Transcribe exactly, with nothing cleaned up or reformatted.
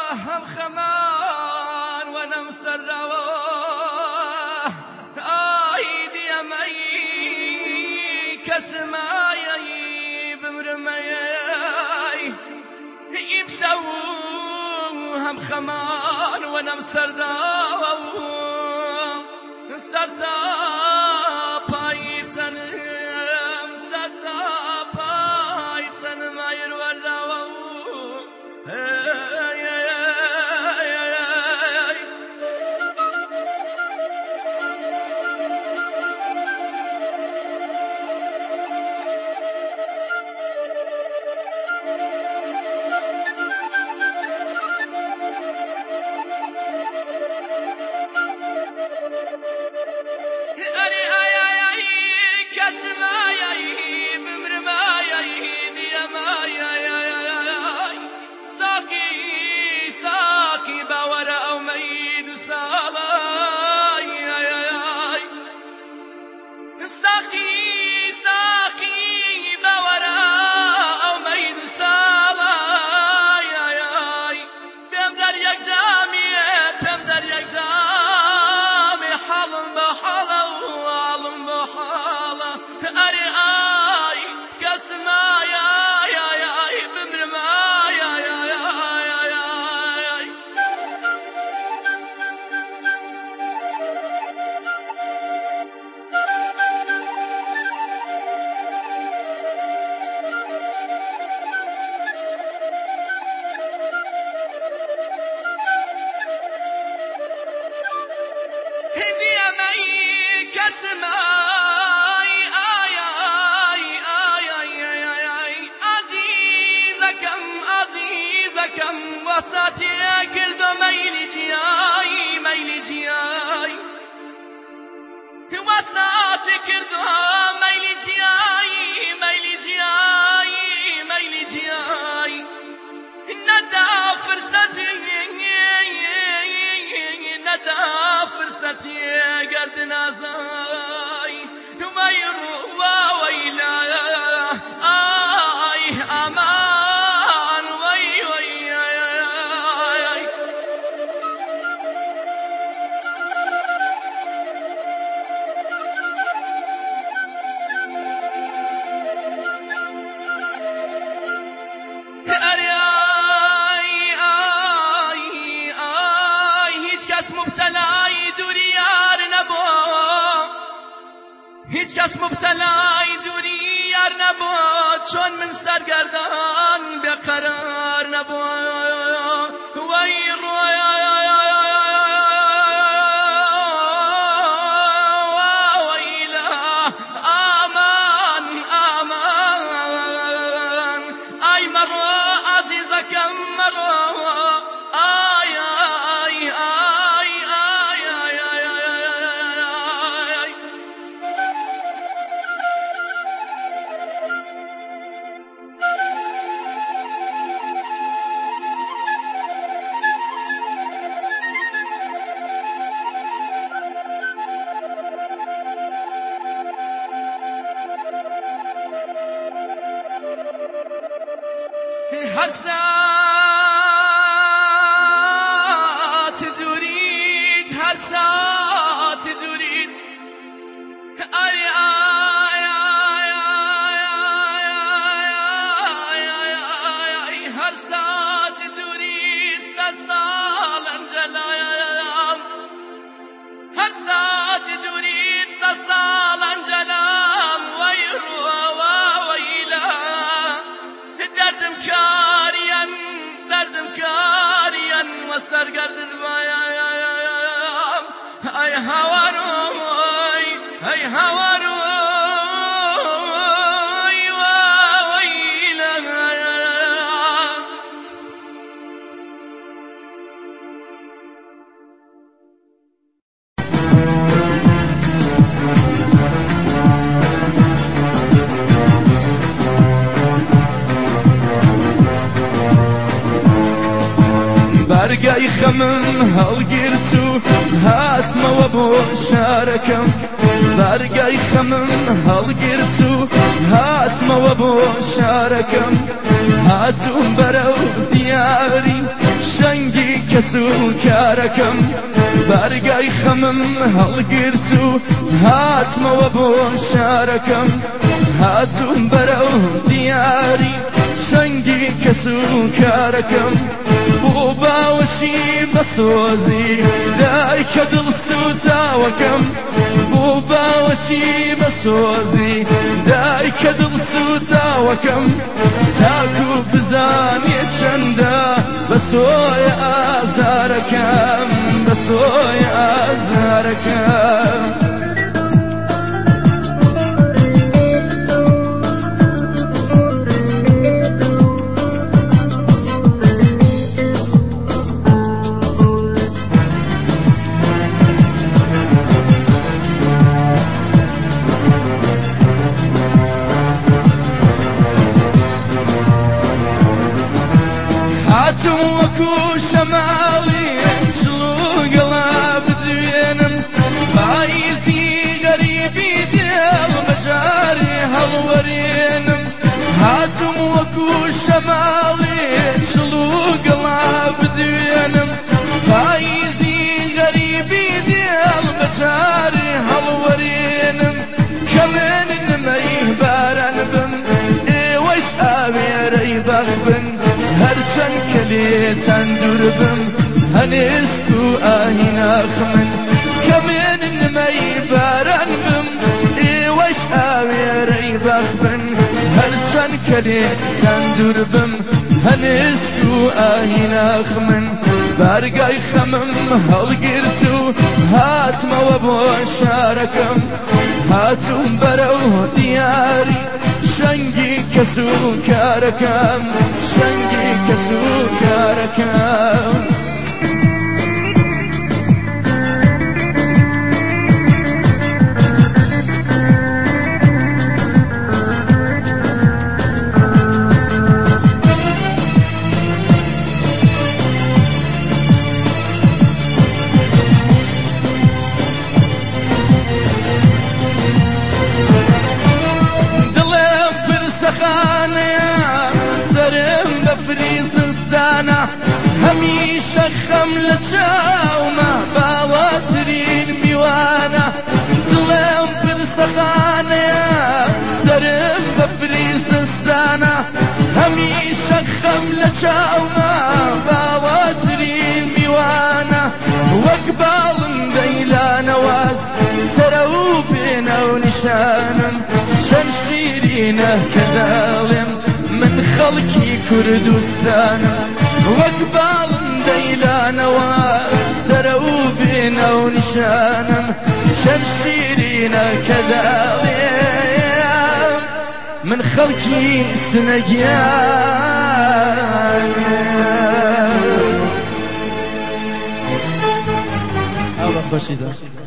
هم خمان ونم سروا آيدي أمي كسماي بمرمي يمشوا هم خمان ونم سروا سرتا بايتنم سرتا بايتنم ماير ولا ساقي ساقي بوراء مين سالا يا يا بهم در یک جامعه بهم در یک جامعه حالم بحاله وعالم بحاله أري آي قسما يا يا يا بمرما يا يا يا يا يا اسمعي آي آي آي آي آي عزيزكم عزيزكم وساتي كل ميل جياي ميل جياي وساتي كل ميل جياي ميل جياي ميل جياي ندى فرصتي ندى فرصتي قد نازاي ما يروى ويلا آي أمان وي وي مبتلای دوری یار نبو هیچ کس مبتلای دوری یار نبو چون من سرگردان بقرار نبو وای رویا ویلا آمان آمان ای مرو عزیزکم مرو آی آی آی هر ساعت دورید هر ساعت دورید آی آی آی آی هر ساعت دورید صد سال انجلام هر ساعت دورید صد سال انجلام ویروا ویلا دردم کاریم دردم کاریم و سرگردن بایم ای هواروی ای هواروی و ویلا برقاي خمم هالقرتو هاتما وابو شاركم برقاي بارگای خەمم هەڵگرت و هاتمەوە بۆ شارەکەم هاتووم بەرەو دیاری شەنگی کەس و کارەکەم بارگای خەمم هەڵگرت و هاتمەوە بۆ شارەکەم هاتووم بەرەو دیاری شەنگی کەس و کارەکەم بۆ باوەشی بەسۆزی دایکە دڵ سوتاوەکەم بۆ باوەشی بەسۆزی دایکە دڵ سوتاوەکەم تاکو بزانێ چەندە بەسۆی ئازارەکەم بەسۆی ئازارەکەم هاتم وەکو شەماڵی چڵوگەڵا بدوێنم پاییزی غەریبی دێڵ بەجارێ هەڵوەرێنم هاتم وەکو شەماڵی چڵوگەڵا بدوێنم پاییزی غەریبی دێڵ بەجارێ هەڵوەرێنم کەمێنی نمەی باران بم ئێوەش ئاوێرەی بەخ بن هەرچەند کە لێتان دوور بم هەنێست و ئاهیناخ من کەمێنن نمەی باران بم ئێوەش ئاوێرەی بەخ بن هەرچەند کە لێتان دوور بم هەنێست و ئاهیناخ من بارگای خەمم هەڵگرت و هاتمەوە بۆ شارەکەم هاتووم بەرەو دیاری شەنگی کەس و کارەکەم شەنگی کەس و کارەکەم فریزستانە هەمیشە خەم لە چاومە باواترین میوانە دڵێم فرسەخانەیە سەرم بە فریزستانە هەمیشە خەم لە چاومە باواترین میوانە وەک باڵم دەیلانەواز تەرە و بێنە و نیشانم چەند شیرینە کە دەڵێم من خەڵکی کوردستانم وەک باڵم دەیلانەوە سەرە و بێنە و نیشانم چەند شیرینە کە دەڵێم من خەڵکی سنەگیان ئەوە خۆشی دەست